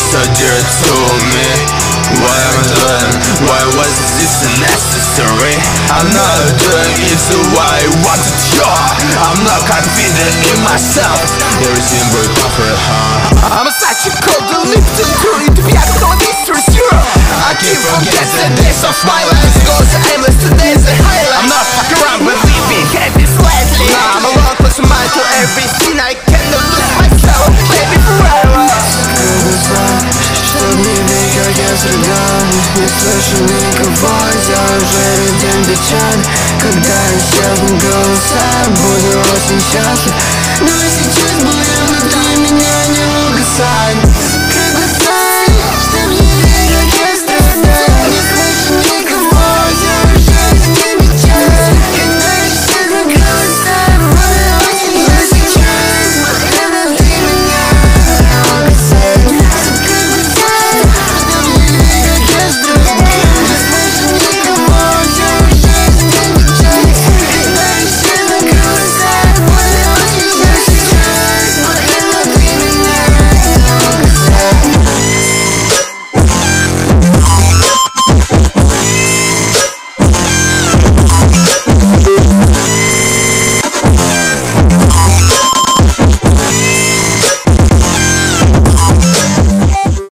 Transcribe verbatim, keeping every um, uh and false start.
so dear to me. Why am I doing? Why was this necessary? I'm not doing it the way I wanted to. I'm not confident in myself. Everything will cover, huh? I'm such a cold lifted through it. We are no mysteries, zero. I keep forgetting the days of my life. Goes aimless, today's a highlight. I'm not fucking around with living happy slightly. Now I'm a long close mind to everything. I cannot lose myself, baby, forever. Чтоб не бить, как я срыгал. Не слышу никого, я уже виден печаль. Когда исчезнут голоса, буду очень счастлив. Но сейчас